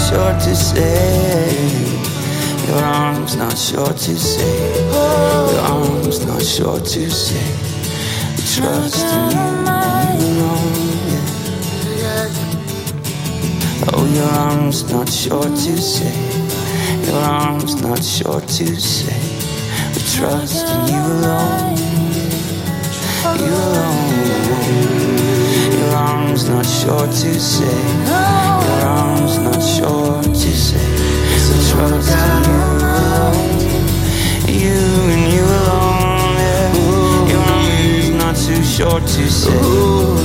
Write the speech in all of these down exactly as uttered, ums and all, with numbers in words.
short to save. Your arms not short to save. Your arms not short to save. We trust in you and you alone. Yeah. Oh, your arms not short to save. Your arms not short to save. We trust in you alone. You alone. Your arms not short to save. Your arms not short to save. So trust in you alone. You and you alone, yeah. Your arms not too short to save. Mm.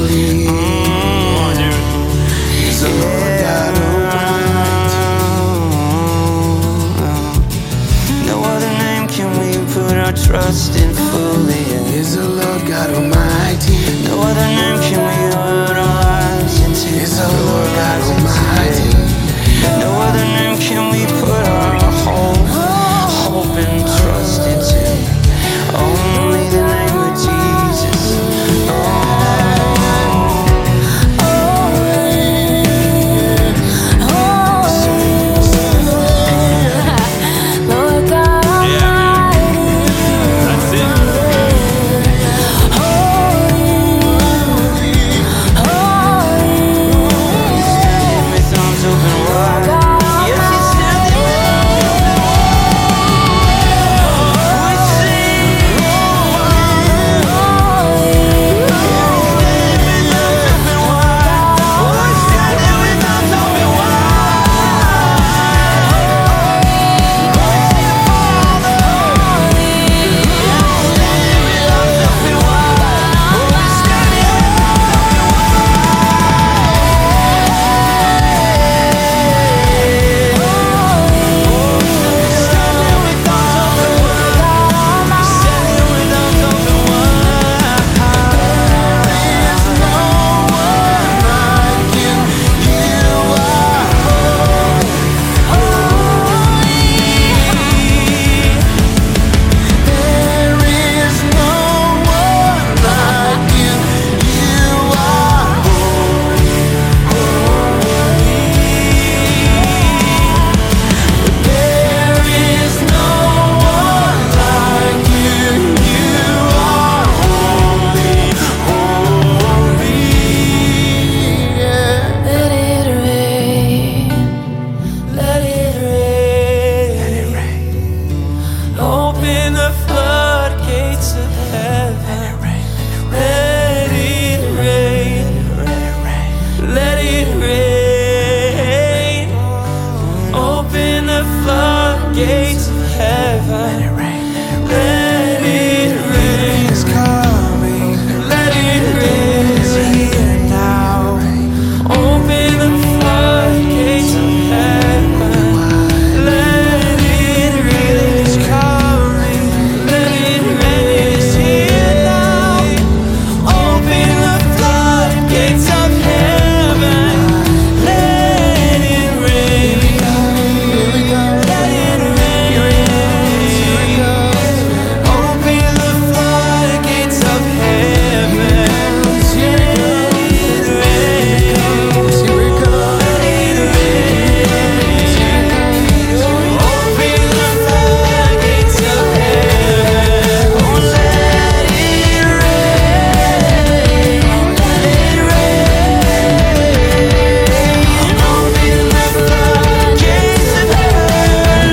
So Lord God Almighty. No other name can we put our trust in fully, yeah. Is the Lord God Almighty. No other name can we put our lives into. Is the Lord God Almighty. No other name can we put our hope, hope and trust into. Only the name of Jesus. Oh. Lord God Almighty. That's it. With arms open wide. Yes, he's standing with arms open wide. We sing. Let it rain. Let it rain. Open the floodgates of heaven. Let it rain. Let it rain. Open the floodgates of heaven. Let it rain. It's coming. Let it rain. It's here now. Open the floodgates of heaven. Let it rain. It's coming. Let it rain. It's here now. Open the floodgates of heaven. Let it rain. Here we go. Let it rain. Open the floodgates of heaven. Let it rain. Here we go. Let it rain. Open the floodgates of heaven. Oh, let it rain. Let it rain. Open the floodgates of heaven.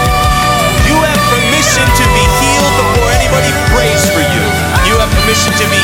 You have permission to be healed before anybody prays for you. You have permission to be